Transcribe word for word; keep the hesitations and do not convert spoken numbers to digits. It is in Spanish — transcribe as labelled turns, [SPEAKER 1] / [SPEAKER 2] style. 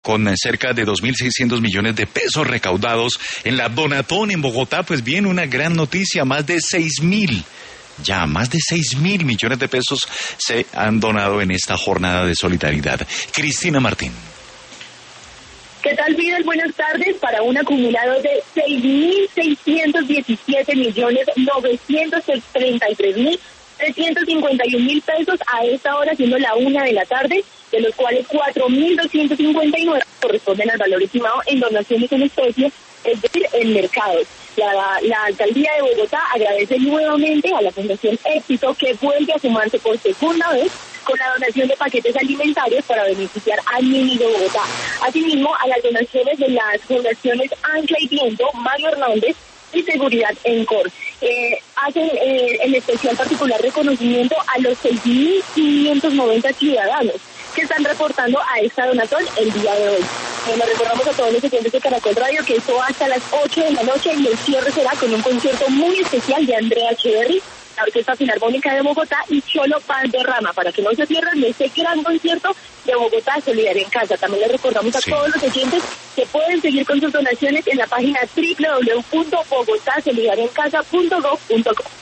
[SPEAKER 1] con cerca de dos mil seiscientos millones de pesos recaudados en la Donatón en Bogotá. Pues bien, una gran noticia, más de seis mil. Ya, más de seis mil millones de pesos se han donado en esta jornada de solidaridad. Cristina Martín.
[SPEAKER 2] ¿Qué tal, Fidel? Buenas tardes. Para un acumulado de seis mil seiscientos diecisiete millones novecientos treinta y tres mil trescientos cincuenta y un mil pesos a esta hora, siendo la una de la tarde, de los cuales cuatro mil doscientos cincuenta y nueve corresponden al valor estimado en donaciones en especie, es decir, en mercados. La, la Alcaldía de Bogotá agradece nuevamente a la Fundación Éxito, que vuelve a sumarse por segunda vez con la donación de paquetes alimentarios para beneficiar al niño de Bogotá. Asimismo, a las donaciones de las fundaciones Ancla y Viento, Mario Hernández y Seguridad Encor. Eh, hacen eh, en especial particular reconocimiento a los seis mil quinientos noventa ciudadanos que están reportando a esta donatón el día de hoy. Bueno, recordamos a todos los oyentes de Caracol Radio que esto va hasta las ocho de la noche y el cierre será con un concierto muy especial de Andrea Echeverry, la Orquesta Filarmónica de Bogotá y Cholo Valderrama, para que no se pierdan este gran concierto de Bogotá Solidaria en Casa. También les recordamos a sí. todos los oyentes que pueden seguir con sus donaciones en la página doble u doble u doble u punto bogotá solidaria en casa punto gov punto co.